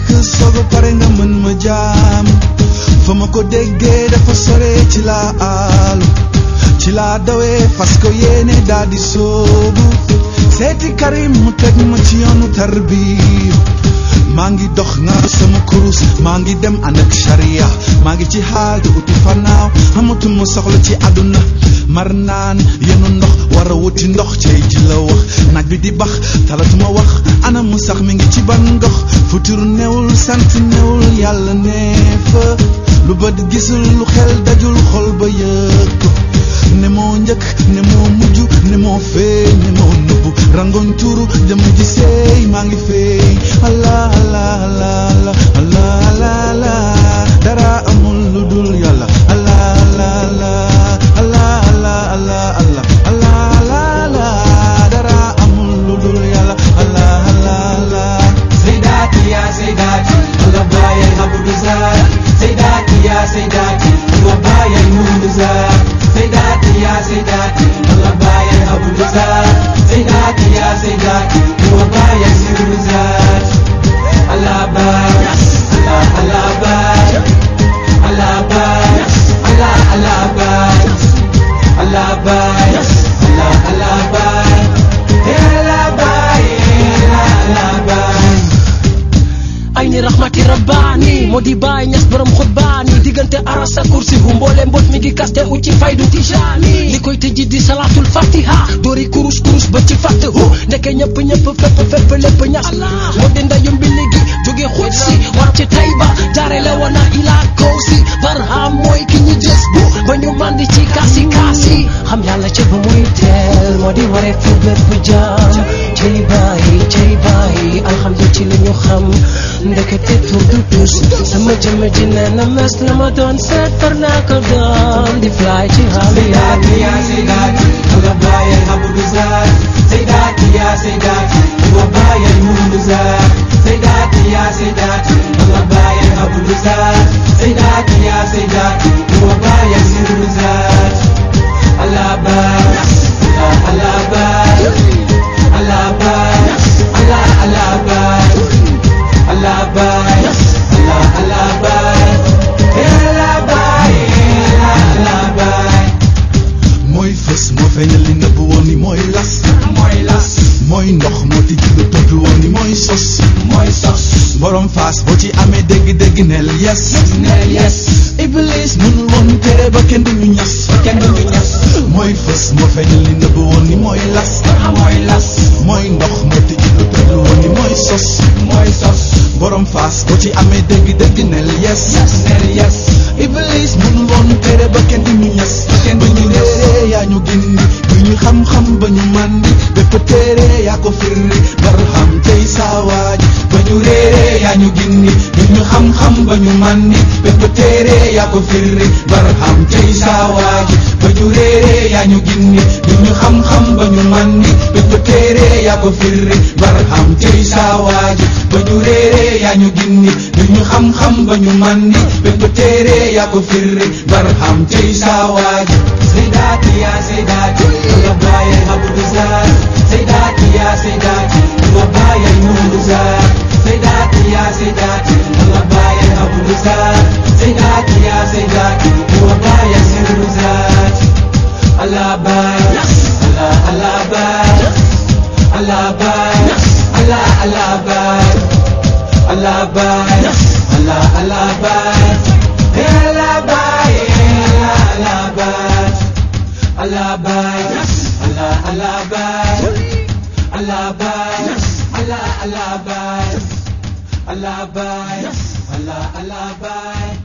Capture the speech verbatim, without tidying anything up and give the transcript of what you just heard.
nekk soog a pare nga mën ma jaam fa ma ko déggee dafa sore ci laa aalu ci laa dawee fas ko yéene daa di soobu seeti Karim mu teg ma ci yoonu tarbiya maa ngi dox nga sama kurus maa ngi dem ànd ak sharia maa ngi ci xaal di uti fanaaw amatuma soxla ci àdduna mar naan yenu ndox war a wuti ndox cey ji la wax naaj bi di bax talatuma wax ana mu sax mi ngi ci ban gox futur newul sant newul yàlla nee fa lu bët gisul lu xel dajul xol ba yëg ko ne moo njëkk ne moo mujj ne moo feeñ ne moo nëbbu rangoñ tuuru jëm ji seey maa ngi feeñ allah allah allah allah allah allah dara amul lu dul yàlla allah allah allah allah allah allah allah allah allah dara amul lu dul yàlla allah allah allah Sayyidati ya Sayyidati Allah baye Abdou Zak Sayyidati ya Sayyidati Allah baye Abdou Zak Sayyidati ya Sayyidati Allah baye Abdou Zak Sayyidati ya Sayyidati Allah baye Abdou Zak Allah baye Allah Allah baye Allah baye Allah Allah baye Allah baye Allah Allah baye Allah baye Allah baye ay ni rahmati rabbani moo di baay ñas borom xutbaani diggante aras ak kursi hu mboole mbot mi ngi kaste hu ci faydu tijaani li koy tëji di salatul fatiha doori kurus kurus ba ci fatt hu ndeke ñëpp ñëpp fépp fépp lépp ñas moo di ndayum bi léegi jóge xut si wàcc Tayba jaare la wana ila kaw si barham mooy ki ñu jës bu ba ñu mandi ci kaasi kaasi xam yàlla ca ba muy teel moo di waree fu bépp jaam cey bàyyi cey bàyyi alhamdu ci li ñu xam ndekete tur du tus sama jëmm ji nee na mes la ma doon seet far naa ko doon di fly ci xaal Sayyidati ya Sayyidati Allah baye Abdou Zak Sayyidati ya Sayyidati Allah baye Abdou Zak Sayyidati ya Sayyidati Allah baye Abdou Zak Sayyidati ya Sayyidati Allah baye Abdou Zak Allah baye Allah Allah baye Allah baye Allah Allah baye Allah baye Allah Allah baye Allah baye Allah baye mooy fës moo feeñal li nëbb woon ni mooy las mooy las mooy ndox moo tijji lu tëdd woon ni mooy sos mooy sos borom faas boo ci amee dégg-dégg neel yes neel yes iblis mënul woon tere ba kenn duñu ñas kenn du ñas mooy fës moo feeñal li nëbb woon ni mooy las mooy las mooy ndox moo tijji lu tëdd woon ni mooy sos mooy sos borom faas boo ci amee dégg-dégg neel yes neel yes iblis mënul woon tere ba kenn duñu ñas kenn ba du ñu ñu ñas réeree yaa ñu gindi bu ñu xam-xam ba ñu màndi bépp téere yaa ko firri barham tey saawaaj ba ñu réeree yaa ñu gindi bu ñu xam-xam ba ñu màndi bépp téere yaa ko firri barham tey saawaaj ba ñu réeree yaa ñu gindi bu ñu xam-xam ba ñu màndi bépp téere yaa ko firri barham tey saawaaj ba ñu réeree yaa ñu gindi bu ñu xam-xam ba ñu màndi bépp téere yaa ko firri barham tey saawaaj Sayyidati ya Sayyidati Allah baye Abdou Zak Sayyidati ya Sayyidati Allah baye Abdou Zak Sayyidati ya Sayyidati Allah baye Abdou Zak Sayyidati ya Sayyidati Allah baye Abdou Zak Allah baye Allah Allah baye Allah baye Allah Allah baye Allah baye Allah Allah baye Allah baye Allah baye Allah baye Allah Allah baye Allah baye Allah Allah baye Allah baye Allah Allah baye